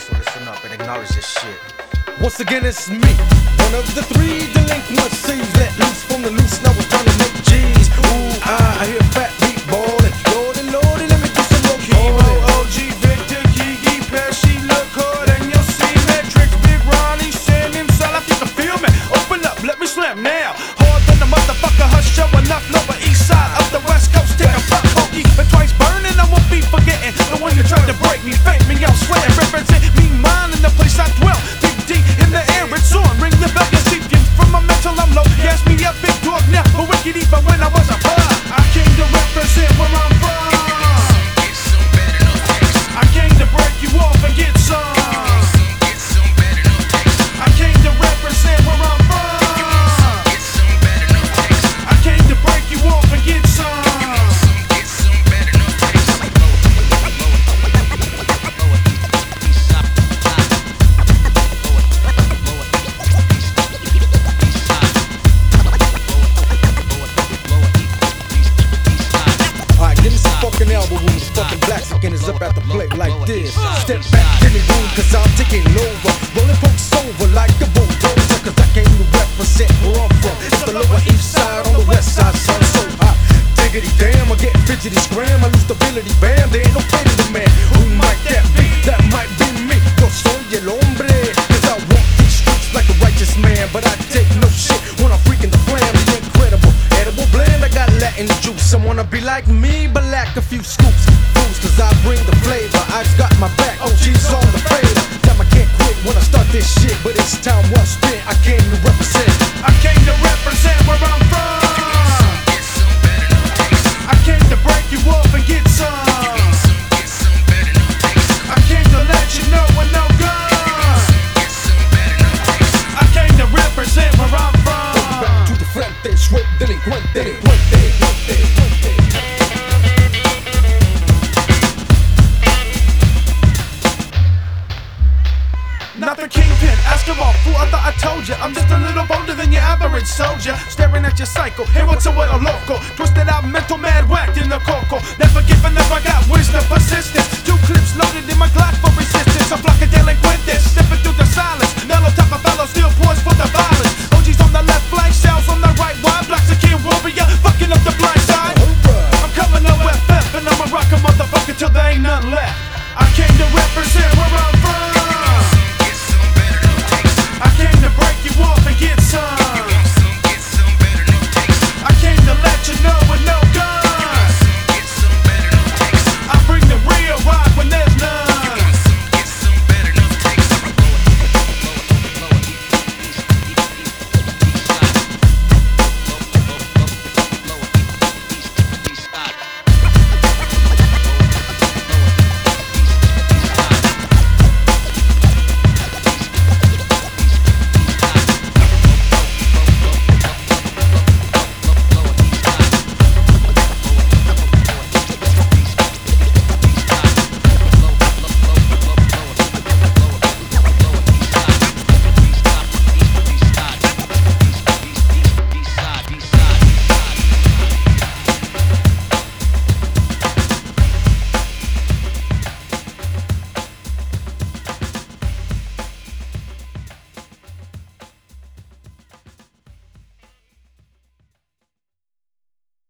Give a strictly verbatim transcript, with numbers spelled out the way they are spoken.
so listen up and acknowledge this shit. Once again, it's me, one of the three delinquencies let loose from the loose. Now it's time to make G's. Ooh, ah, I hear fat beat ballin'. Lordy, lordy, let me do some low ballin'. O G, Victor, Gigi, Pesci, look hard and you'll see Matrix, Big Ronnie, Sam inside. If you can feel me, open up, let me slam now. Hard than a motherfucker, hush, show enough. Lower east side of the west coast, take a fuck hokey, but twice burning. I won't be forgetting the one you tried to break me, fake me, I'm sweating, represent me, mine in the place I dwell. Big D in the air, it's on. Ring the bell, you see you from my mental, I'm low. Gas me up, big dog now, but wicked even when I was a bug. I came to represent where I'm from. I came to break you off and get some. I came to represent where I'm from. I came to break you off and get some. Fucking elbow room, the fucking blacks again is up at the plate like this. Step back in the room, cause I'm taking over. Rolling folks over like a bulldozer, cause I came to represent where I'm from. It's the lower east side on the west side, son, so hot. Diggity damn, I get fidgety scram, I lose stability, bam, there ain't no fate in the man. Who might that be? That might be me. Yo soy el hombre, cause I walk these streets like a righteous man. But I take no shit when I'm freaking the flam, the incredible, edible blend. I got Latin juice, I wanna be like me, but lack a few scoops. Fools, cause I bring the flavor. I've got my back, O G's on the fader. Damn, I can't quit when I start this shit, but it's time well spent. I came to represent. I came to represent where I'm from. I came to break you off and get some. I came to let you know we're no good. I came to represent where I'm from. Back to the frente, sweat delinquente, delinquente, delinquente. Not the kingpin, ask him off, fool, I thought I told ya. I'm just a little bolder than your average soldier. Staring at your cycle, hey, what's a little loco? Twisted out, mental, mad, whacked in the coco. Never giving up, I got wisdom, persistence. Two clips loaded in my Glock for resistance. I'm flocking